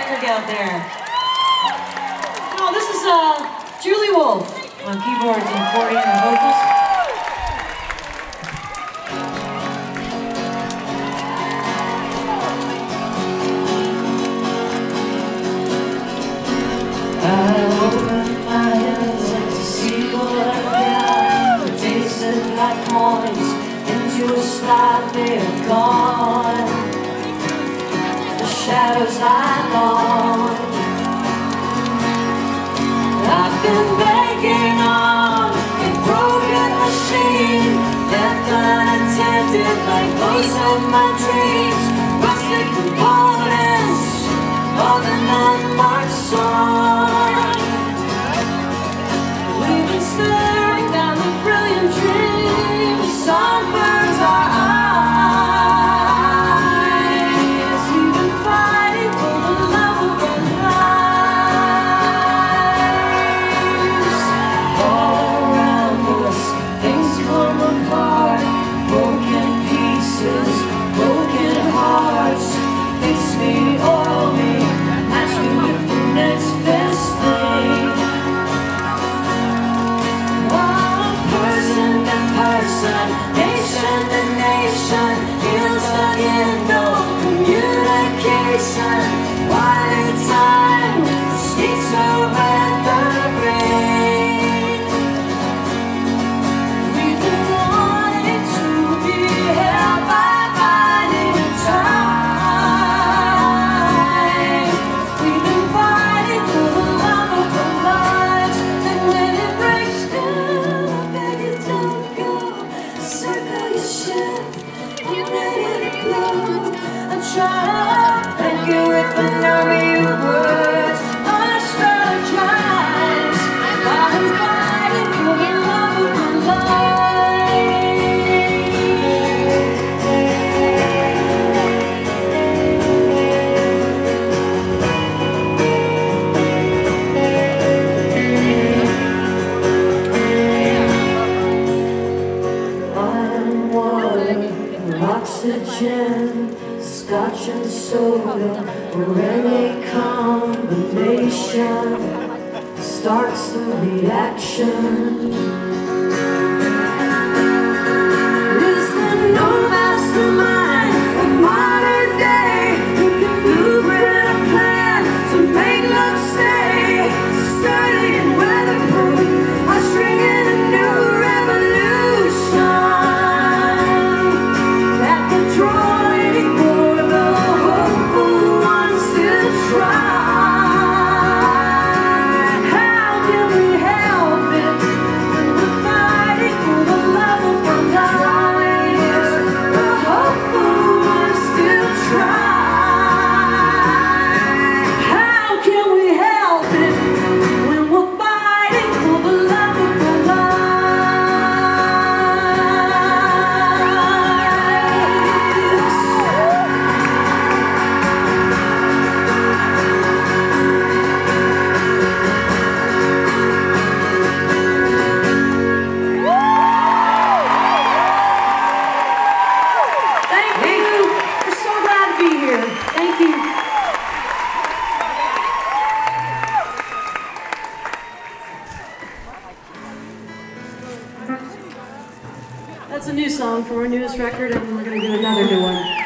electric out there. No, this is Julie Wolf on keyboards and accordion and vocals. I opened my hands to see what I got. It tasted like coins into a slot, they're gone. The shadows lie long. I've been begging on a broken machine, left unattended like most of my dreams. Rusted components of an unmarked song. We've been staring down the brilliant dream. The sun burns our eyes. We've been fighting for the love of our lives. All around us, things come apart. Broken pieces, broken hearts. Fix me, oil me, match me with the next best thing. Person to person, nation to nation, feels again, no communication. Why did time speak so bad the brain? We've been wanting to be held by binding time. We've been fighting for the love of our lives, and when it breaks down, I beg you don't go. Circle your ship, I'm ready to blow. I try to thank you if I know your words. I strategize, I'm fighting for the love of my I'm water, oxygen, scotch and soda, or any combination starts the reaction. Is there no mastermind of modern day who can blueprint a plan to make love stay sturdy and weatherproof? Ushering in a new revolution that can draw any more of the hopeful ones still try. How can we help it when we're fighting for the love of our lives? The hopeful ones still try. How can we help it when we're fighting for the love of our lives? Thank you. We're so glad to be here. Thank you. That's a new song from our newest record, and we're going to do another new one.